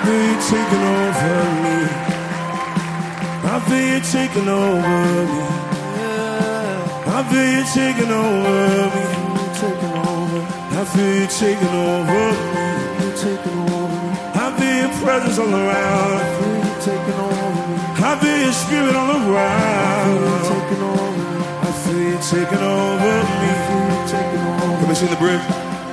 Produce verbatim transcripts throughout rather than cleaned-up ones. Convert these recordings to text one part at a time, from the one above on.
feel you taking over me. I feel you taking over me. I feel you taking over me. Taking over, I feel you taking over me. you taking over me. I feel your presence all around. Feel you taking over me. I feel your spirit all Feel you around. taking over me. I feel you taking over me. Feel you taking over Can me. we sing the bridge?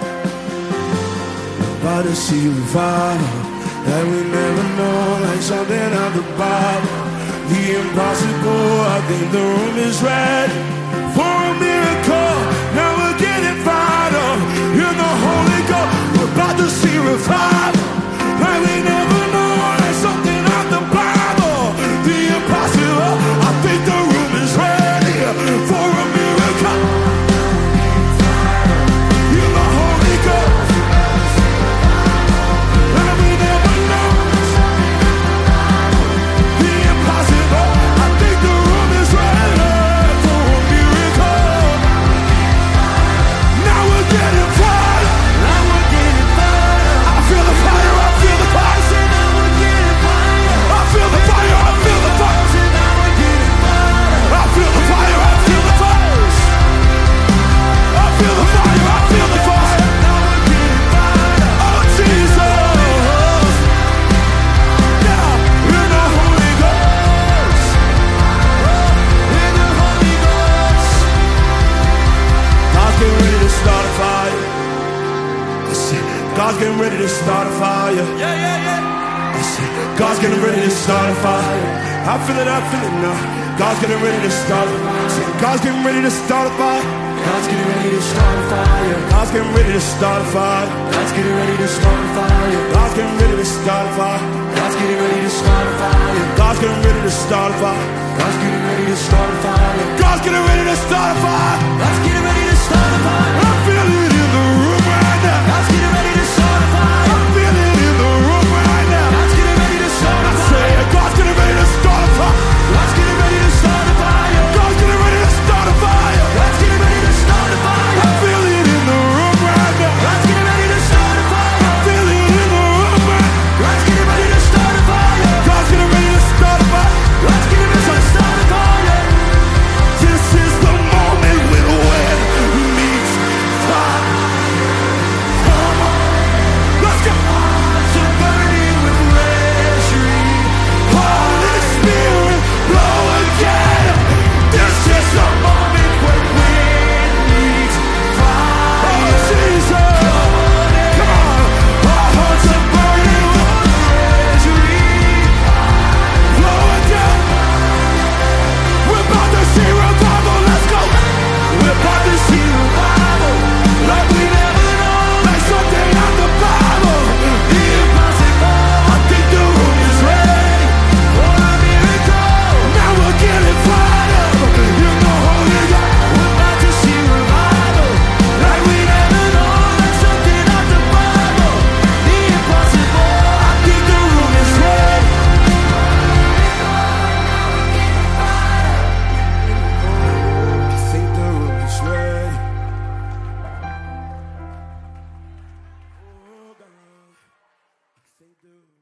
About to see revival that we never know, like something out the Bible. The impossible, I think the room is ready for a miracle. Now we're getting vital in the Holy Ghost. We're about to see revival like we never know, like something out the Bible. The impossible, I think the room is ready for a miracle in the Holy Ghost. Like we never know. The impossible, I think the room is ready for a miracle. Now we're getting fire. Now we're getting fire. I feel the fire, I feel the fire. Now we're getting fire. I feel the fire, I feel the fire. Now we're getting fire. I feel the fire, I feel the fire. I feel the fire, I feel the fire. Now we're getting fire. Oh Jesus. Now in the Holy Ghost. In the Holy Ghost. God's getting ready to start a fire. Listen, God's getting ready to start a fire. Yeah, yeah, yeah. Listen, God's getting ready to start a fire. I feel it, I feel it now. God's getting ready to start a fire. God's getting ready to start a fire. God's getting ready to start a fire. God's getting ready to start a fire. God's getting ready to start a fire. God's getting ready to start a fire. God's getting ready to start a fire. God's getting ready to start a fire. God's getting ready to start a fire. God's getting ready to start a fire.